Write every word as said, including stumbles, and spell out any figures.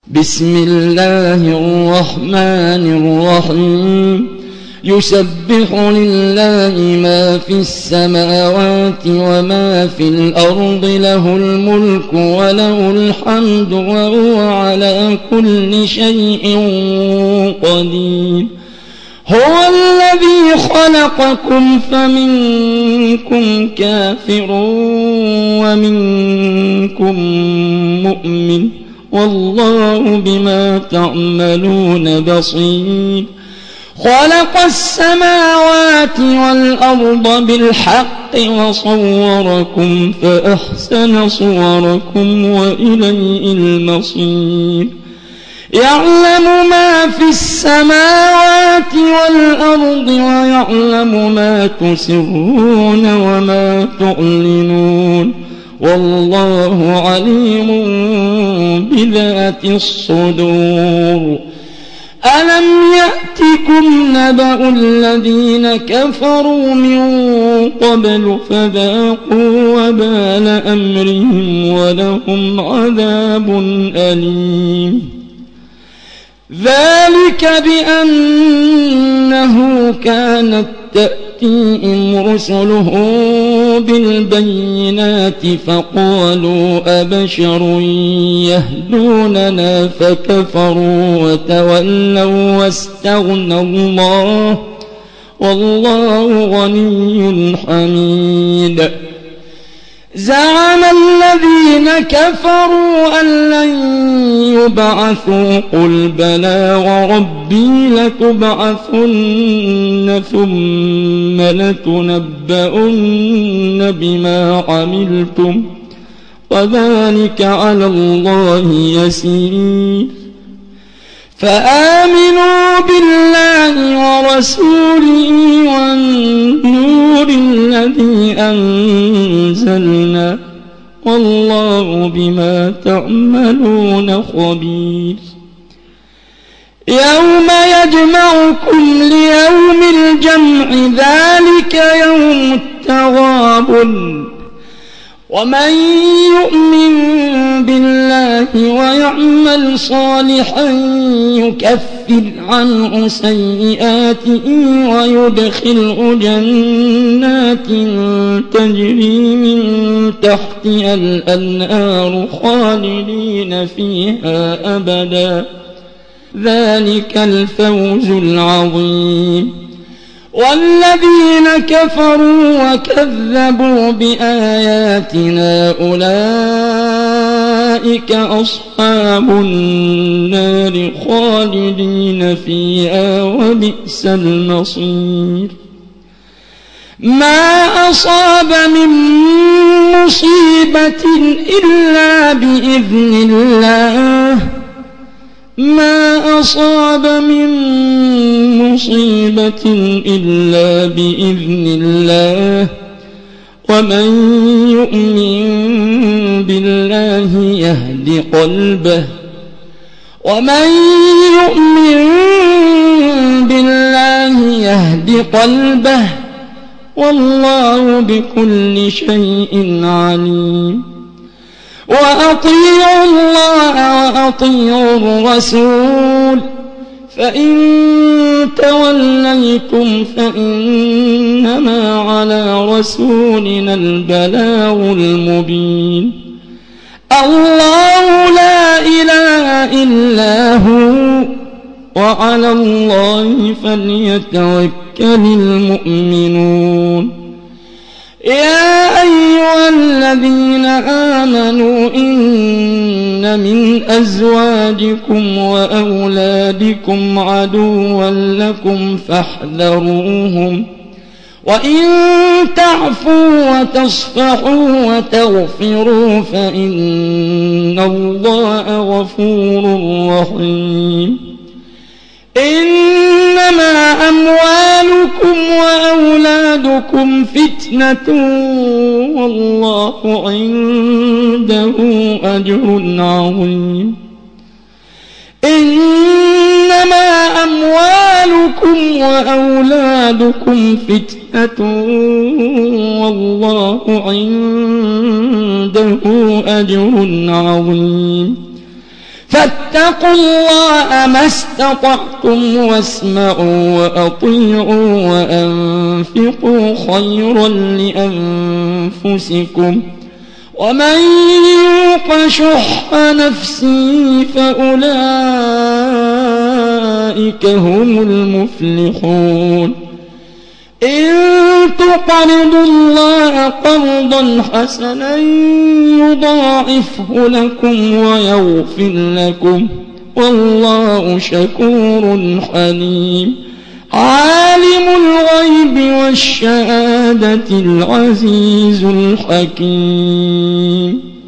بسم الله الرحمن الرحيم يسبح لله ما في السماوات وما في الأرض له الملك وله الحمد وهو على كل شيء قدير هو الذي خلقكم فمنكم كافر ومنكم مؤمن والله بما تعملون بصير خلق السماوات والأرض بالحق وصوركم فأحسن صوركم وإليه المصير يعلم ما في السماوات والأرض ويعلم ما تسرون وما تعلنون والله عليم بذات الصدور ألم يأتكم نبأ الذين كفروا من قبل فذاقوا وبال أمرهم ولهم عذاب أليم ذلك بأنه كانت تأتيهم رسلهم بالبينات فقالوا أبشر يهدوننا فكفروا وتولوا واستغنى الله والله غني حميد زعم الذين كفروا أن لن يبعثوا قل بلى وربي لتبعثن ثم لتنبؤن بما عملتم وذلك على الله يسير فآمنوا بالله ورسوله والنور الذي أنزلنا والله بما تعملون خبير يوم يجمعكم ليوم الجمع ذلك يوم التغابن ومن يؤمن بالله ويعمل صالحا يكفر عنه سيئاته ويدخله جنات تجري من تحتها الأنهار خالدين فيها أبدا ذلك الفوز العظيم والذين كفروا وكذبوا بآياتنا أولئك أصحاب النار خالدين فيها وبئس المصير ما أصاب من مصيبة إلا بإذن الله ما أصاب من مصيبة إلا بإذن الله ومن يؤمن بالله يهد قلبه ومن يؤمن بالله يهد قلبه والله بكل شيء عليم وأطيعوا الله وأطيعوا الرسول فإن توليتم فإنما على رسولنا البلاغ المبين الله لا إله إلا هو وعلى الله فليتوكل المؤمنون يا أيها الذين آمنوا إن من أزواجكم وأولادكم عدوا لكم فاحذروهم وإن تعفوا وتصفحوا وتغفروا فإن الله غفور رحيم إنما أموالكم وأولادكم فتنة والله عنده أجر عظيم إنما أموالكم وأولادكم فتنة والله عنده أجر عظيم فاتقوا الله ما استطعتم واسمعوا وأطيعوا وأنفقوا خيرا لأنفسكم ومن يوق شح نفسه فأولئك هم المفلحون إن تقرضوا الله قرضا حسنا يضاعفه لكم ويغفر لكم والله شكور حليم عالم الغيب والشهادة العزيز الحكيم